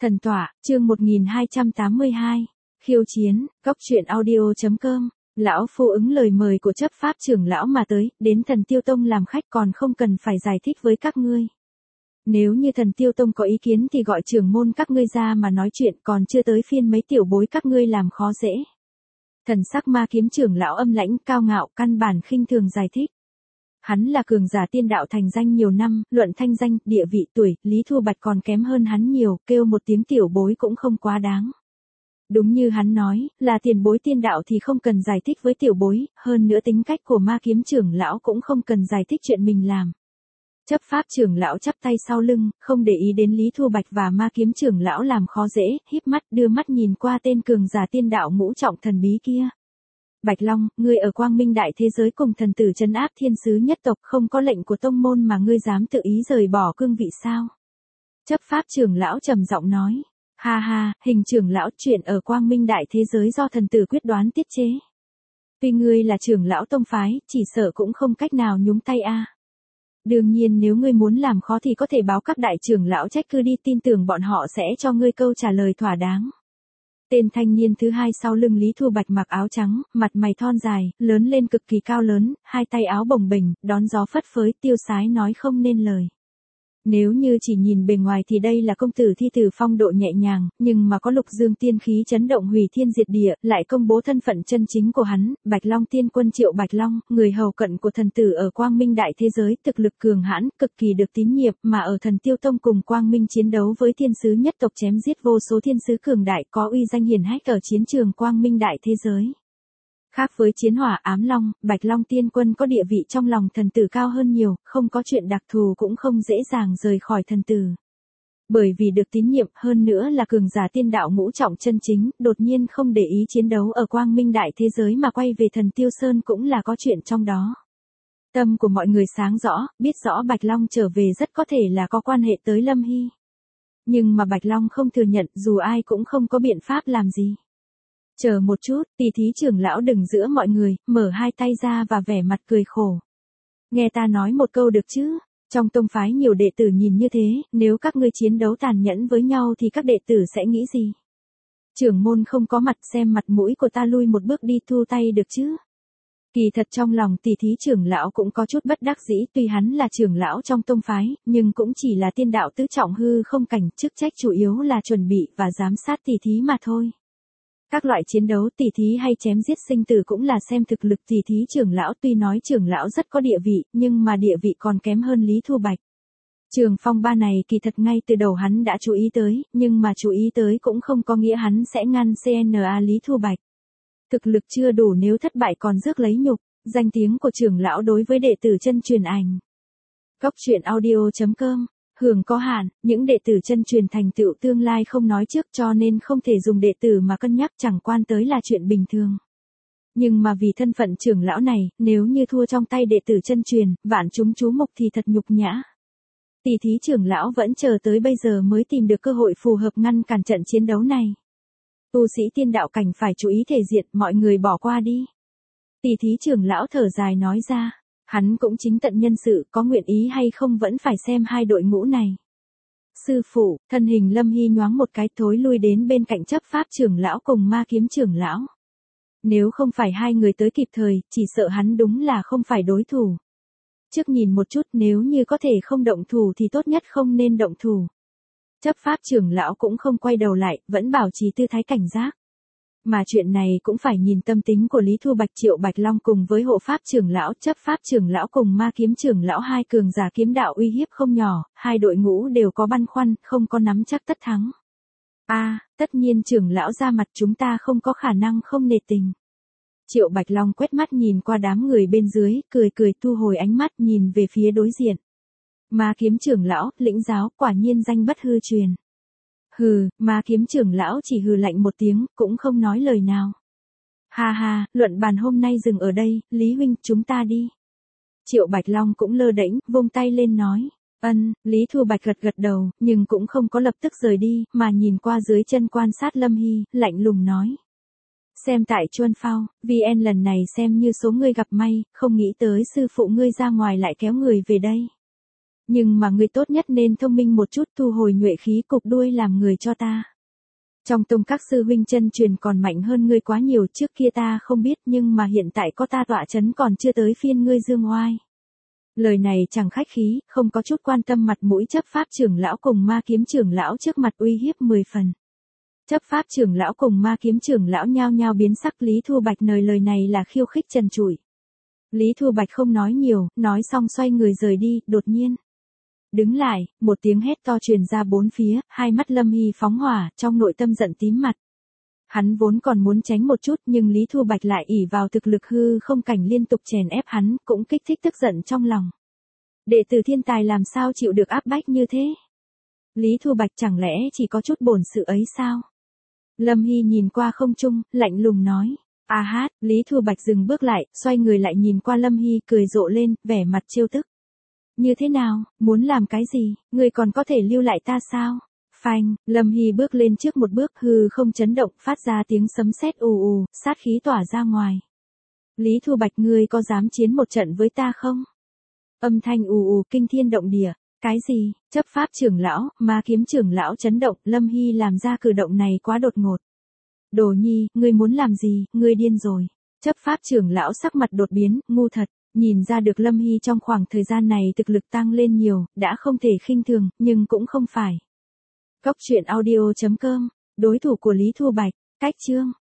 Thần tọa, chương 1282. Khiêu chiến, góc truyện audio.com. Lão phu ứng lời mời của chấp pháp trưởng lão mà tới, đến Thần Tiêu Tông làm khách còn không cần phải giải thích với các ngươi. Nếu như Thần Tiêu Tông có ý kiến thì gọi trưởng môn các ngươi ra mà nói chuyện, còn chưa tới phiên mấy tiểu bối các ngươi làm khó dễ. Thần sắc Ma Kiếm trưởng lão âm lãnh cao ngạo, căn bản khinh thường giải thích. Hắn là cường giả tiên đạo thành danh nhiều năm, luận thanh danh, địa vị, tuổi, Lý Thu Bạch còn kém hơn hắn nhiều, kêu một tiếng tiểu bối cũng không quá đáng. Đúng như hắn nói, là tiền bối tiên đạo thì không cần giải thích với tiểu bối, hơn nữa tính cách của Ma Kiếm trưởng lão cũng không cần giải thích chuyện mình làm. Chấp pháp trưởng lão chắp tay sau lưng, không để ý đến Lý Thu Bạch và Ma Kiếm trưởng lão làm khó dễ, híp mắt đưa mắt nhìn qua tên cường giả tiên đạo ngũ trọng thần bí kia. Bạch Long, ngươi ở Quang Minh đại thế giới cùng thần tử trấn áp thiên sứ nhất tộc, không có lệnh của tông môn mà ngươi dám tự ý rời bỏ cương vị sao? Chấp pháp trưởng lão trầm giọng nói. Ha ha, Hình trưởng lão, chuyện ở Quang Minh đại thế giới do thần tử quyết đoán tiết chế. Tuy ngươi là trưởng lão tông phái, chỉ sợ cũng không cách nào nhúng tay a. Đương nhiên nếu ngươi muốn làm khó thì có thể báo các đại trưởng lão trách cứ đi, tin tưởng bọn họ sẽ cho ngươi câu trả lời thỏa đáng. Tên thanh niên thứ hai sau lưng Lý Thu Bạch mặc áo trắng, mặt mày thon dài, lớn lên cực kỳ cao lớn, hai tay áo bồng bềnh, đón gió phất phới, tiêu sái nói không nên lời. Nếu như chỉ nhìn bề ngoài thì đây là công tử thi tử phong độ nhẹ nhàng, nhưng mà có lục dương tiên khí chấn động hủy thiên diệt địa, lại công bố thân phận chân chính của hắn, Bạch Long tiên quân Triệu Bạch Long, người hầu cận của thần tử ở Quang Minh đại thế giới, thực lực cường hãn, cực kỳ được tín nhiệm, mà ở Thần Tiêu Tông cùng Quang Minh chiến đấu với thiên sứ nhất tộc chém giết vô số thiên sứ cường đại, có uy danh hiển hách ở chiến trường Quang Minh đại thế giới. Khác với Chiến Hỏa Ám Long, Bạch Long tiên quân có địa vị trong lòng thần tử cao hơn nhiều, không có chuyện đặc thù cũng không dễ dàng rời khỏi thần tử. Bởi vì được tín nhiệm, hơn nữa là cường giả tiên đạo ngũ trọng chân chính, đột nhiên không để ý chiến đấu ở Quang Minh đại thế giới mà quay về Thần Tiêu Sơn cũng là có chuyện trong đó. Tâm của mọi người sáng rõ, biết rõ Bạch Long trở về rất có thể là có quan hệ tới Lâm Hy. Nhưng mà Bạch Long không thừa nhận, dù ai cũng không có biện pháp làm gì. Chờ một chút, tỷ thí trưởng lão đừng giữa mọi người, mở hai tay ra và vẻ mặt cười khổ. Nghe ta nói một câu được chứ, trong tông phái nhiều đệ tử nhìn như thế, nếu các ngươi chiến đấu tàn nhẫn với nhau thì các đệ tử sẽ nghĩ gì? Trưởng môn không có mặt, xem mặt mũi của ta, lui một bước đi, thu tay được chứ? Kỳ thật trong lòng tỷ thí trưởng lão cũng có chút bất đắc dĩ, tuy hắn là trưởng lão trong tông phái, nhưng cũng chỉ là tiên đạo tứ trọng hư không cảnh, chức trách chủ yếu là chuẩn bị và giám sát tỷ thí mà thôi. Các loại chiến đấu tỷ thí hay chém giết sinh tử cũng là xem thực lực tỷ thí trưởng lão, tuy nói trưởng lão rất có địa vị, nhưng mà địa vị còn kém hơn Lý Thu Bạch. Trường phong ba này kỳ thật ngay từ đầu hắn đã chú ý tới, nhưng mà chú ý tới cũng không có nghĩa hắn sẽ ngăn CNA Lý Thu Bạch. Thực lực chưa đủ, nếu thất bại còn rước lấy nhục, danh tiếng của trưởng lão đối với đệ tử chân truyền ảnh. Góc truyện audio.com. Hưởng có hạn, những đệ tử chân truyền thành tựu tương lai không nói trước, cho nên không thể dùng đệ tử mà cân nhắc, chẳng quan tới là chuyện bình thường. Nhưng mà vì thân phận trưởng lão này, nếu như thua trong tay đệ tử chân truyền, vạn chúng chú mục thì thật nhục nhã. Tỷ thí trưởng lão vẫn chờ tới bây giờ mới tìm được cơ hội phù hợp ngăn cản trận chiến đấu này. Tu sĩ tiên đạo cảnh phải chú ý thể diện, mọi người bỏ qua đi. Tỷ thí trưởng lão thở dài nói ra. Hắn cũng chính tận nhân sự, có nguyện ý hay không vẫn phải xem hai đội ngũ này. Sư phụ, thân hình Lâm Hy nhoáng một cái, thối lui đến bên cạnh chấp pháp trưởng lão cùng Ma Kiếm trưởng lão. Nếu không phải hai người tới kịp thời, chỉ sợ hắn đúng là không phải đối thủ. Trước nhìn một chút, nếu như có thể không động thủ thì tốt nhất không nên động thủ. Chấp pháp trưởng lão cũng không quay đầu lại, vẫn bảo trì tư thái cảnh giác. Mà chuyện này cũng phải nhìn tâm tính của Lý Thu Bạch, Triệu Bạch Long cùng với hộ pháp trưởng lão, chấp pháp trưởng lão cùng Ma Kiếm trưởng lão, hai cường giả kiếm đạo uy hiếp không nhỏ, hai đội ngũ đều có băn khoăn, không có nắm chắc tất thắng. Tất nhiên trưởng lão ra mặt, chúng ta không có khả năng không nể tình. Triệu Bạch Long quét mắt nhìn qua đám người bên dưới, cười cười thu hồi ánh mắt nhìn về phía đối diện. Ma Kiếm trưởng lão, lĩnh giáo, quả nhiên danh bất hư truyền. Hừ, Ma Kiếm trưởng lão chỉ hừ lạnh một tiếng, cũng không nói lời nào. Ha ha, luận bàn hôm nay dừng ở đây, Lý huynh, chúng ta đi. Triệu Bạch Long cũng lơ đễnh, vung tay lên nói. Lý Thu Bạch gật gật đầu, nhưng cũng không có lập tức rời đi, mà nhìn qua dưới chân quan sát Lâm Hy, lạnh lùng nói. Xem tại Chuân Phao, VN lần này xem như số ngươi gặp may, không nghĩ tới sư phụ ngươi ra ngoài lại kéo người về đây. Nhưng mà ngươi tốt nhất nên thông minh một chút, thu hồi nhuệ khí cục đuôi làm người cho ta. Trong tông các sư huynh chân truyền còn mạnh hơn ngươi quá nhiều, trước kia ta không biết nhưng mà hiện tại có ta tọa chấn còn chưa tới phiên ngươi dương oai. Lời này chẳng khách khí, không có chút quan tâm mặt mũi chấp pháp trưởng lão cùng ma kiếm trưởng lão trước mặt uy hiếp 10 phần. Chấp pháp trưởng lão cùng ma kiếm trưởng lão nhao nhao biến sắc, Lý Thu Bạch lời này là khiêu khích trần trụi. Lý Thu Bạch không nói nhiều, nói xong xoay người rời đi, đột nhiên. Đứng lại, một tiếng hét to truyền ra bốn phía, hai mắt Lâm Hy phóng hỏa, trong nội tâm giận tím mặt. Hắn vốn còn muốn tránh một chút nhưng Lý Thu Bạch lại ỷ vào thực lực hư không cảnh liên tục chèn ép hắn, cũng kích thích tức giận trong lòng. Đệ tử thiên tài làm sao chịu được áp bách như thế? Lý Thu Bạch chẳng lẽ chỉ có chút bổn sự ấy sao? Lâm Hy nhìn qua không trung, lạnh lùng nói. A hát, Lý Thu Bạch dừng bước lại, xoay người lại nhìn qua Lâm Hy cười rộ lên, vẻ mặt trêu tức. Như thế nào, muốn làm cái gì, ngươi còn có thể lưu lại ta sao? Phanh, Lâm Hy bước lên trước một bước, hư không chấn động, phát ra tiếng sấm sét ù ù, sát khí tỏa ra ngoài. Lý Thu Bạch, ngươi có dám chiến một trận với ta không? Âm thanh ù ù kinh thiên động địa. Cái gì? Chấp pháp trưởng lão, ma kiếm trưởng lão chấn động, Lâm Hy làm ra cử động này quá đột ngột. Đồ Nhi, ngươi muốn làm gì, ngươi điên rồi. Chấp pháp trưởng lão sắc mặt đột biến, ngu thật, nhìn ra được Lâm Hy trong khoảng thời gian này thực lực tăng lên nhiều, đã không thể khinh thường, nhưng cũng không phải. Cốc truyện audio.com, đối thủ của Lý Thu Bạch, cách chương.